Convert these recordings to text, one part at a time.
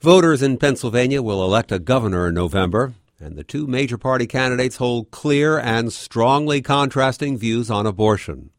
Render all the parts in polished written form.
Voters in Pennsylvania will elect a governor in November, and the two major party candidates hold clear and strongly contrasting views on abortion.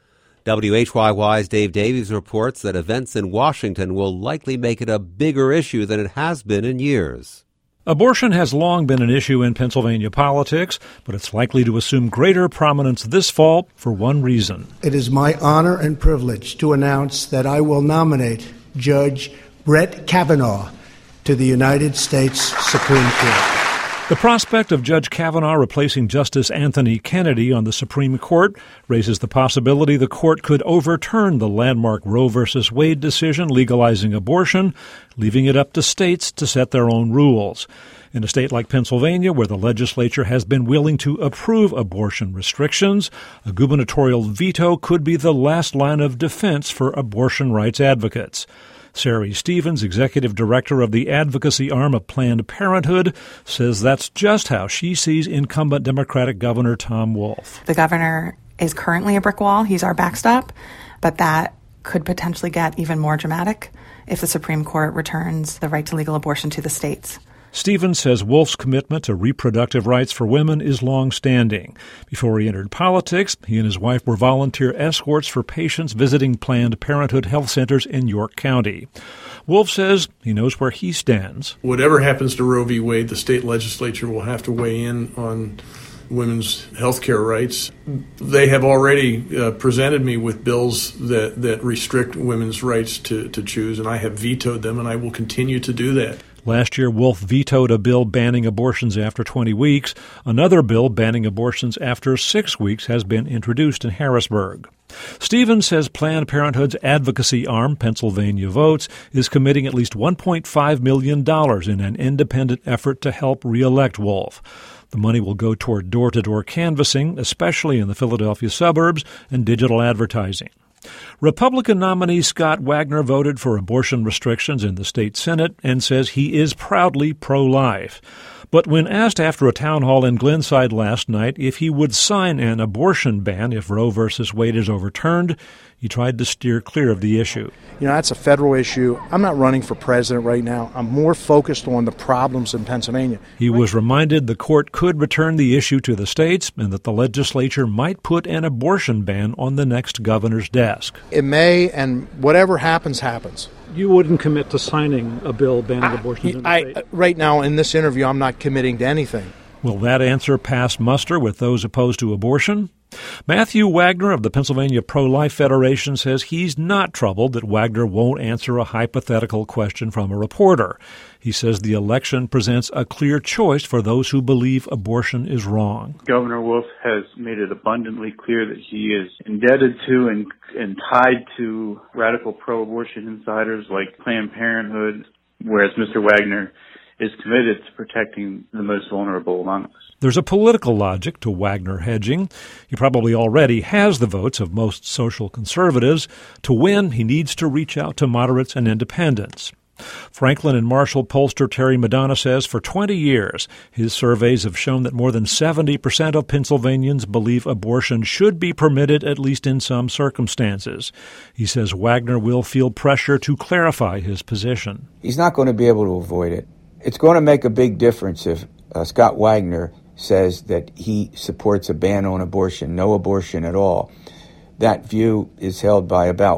WHYY's Dave Davies reports that events in Washington will likely make it a bigger issue than it has been in years. Abortion has long been an issue in Pennsylvania politics, but it's likely to assume greater prominence this fall for one reason. It is my honor and privilege to announce that I will nominate Judge Brett Kavanaugh to the United States Supreme Court. The prospect of Judge Kavanaugh replacing Justice Anthony Kennedy on the Supreme Court raises the possibility the court could overturn the landmark Roe v. Wade decision legalizing abortion, leaving it up to states to set their own rules. In a state like Pennsylvania, where the legislature has been willing to approve abortion restrictions, a gubernatorial veto could be the last line of defense for abortion rights advocates. Sari Stevens, executive director of the advocacy arm of Planned Parenthood, says that's just how she sees incumbent Democratic Governor Tom Wolf. The governor is currently a brick wall. He's our backstop, but that could potentially get even more dramatic if the Supreme Court returns the right to legal abortion to the states. Stevens says Wolf's commitment to reproductive rights for women is long-standing. Before he entered politics, he and his wife were volunteer escorts for patients visiting Planned Parenthood health centers in York County. Wolf says he knows where he stands. Whatever happens to Roe v. Wade, the state legislature will have to weigh in on women's health care rights. They have already presented me with bills that restrict women's rights to choose, and I have vetoed them, and I will continue to do that. Last year, Wolf vetoed a bill banning abortions after 20 weeks. Another bill banning abortions after 6 weeks has been introduced in Harrisburg. Stevens says Planned Parenthood's advocacy arm, Pennsylvania Votes, is committing at least $1.5 million in an independent effort to help re-elect Wolf. The money will go toward door-to-door canvassing, especially in the Philadelphia suburbs, and digital advertising. Republican nominee Scott Wagner voted for abortion restrictions in the state Senate and says he is proudly pro-life. But when asked after a town hall in Glenside last night if he would sign an abortion ban if Roe v. Wade is overturned, he tried to steer clear of the issue. You know, that's a federal issue. I'm not running for president right now. I'm more focused on the problems in Pennsylvania. He was reminded the court could return the issue to the states and that the legislature might put an abortion ban on the next governor's desk. It may, and whatever happens, happens. You wouldn't commit to signing a bill banning abortions in the state? Right now, in this interview, I'm not committing to anything. Will that answer pass muster with those opposed to abortion? Matthew Wagner of the Pennsylvania Pro-Life Federation says he's not troubled that Wagner won't answer a hypothetical question from a reporter. He says the election presents a clear choice for those who believe abortion is wrong. Governor Wolf has made it abundantly clear that he is indebted to and tied to radical pro-abortion insiders like Planned Parenthood, whereas Mr. Wagner is committed to protecting the most vulnerable among us. There's a political logic to Wagner hedging. He probably already has the votes of most social conservatives. To win, he needs to reach out to moderates and independents. Franklin and Marshall pollster Terry Madonna says for 20 years, his surveys have shown that more than 70% of Pennsylvanians believe abortion should be permitted, at least in some circumstances. He says Wagner will feel pressure to clarify his position. He's not going to be able to avoid it. It's going to make a big difference if Scott Wagner says that he supports a ban on abortion, no abortion at all. That view is held by about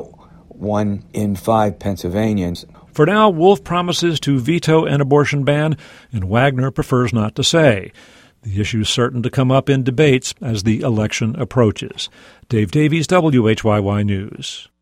1 in 5 Pennsylvanians. For now, Wolf promises to veto an abortion ban, and Wagner prefers not to say. The issue is certain to come up in debates as the election approaches. Dave Davies, WHYY News.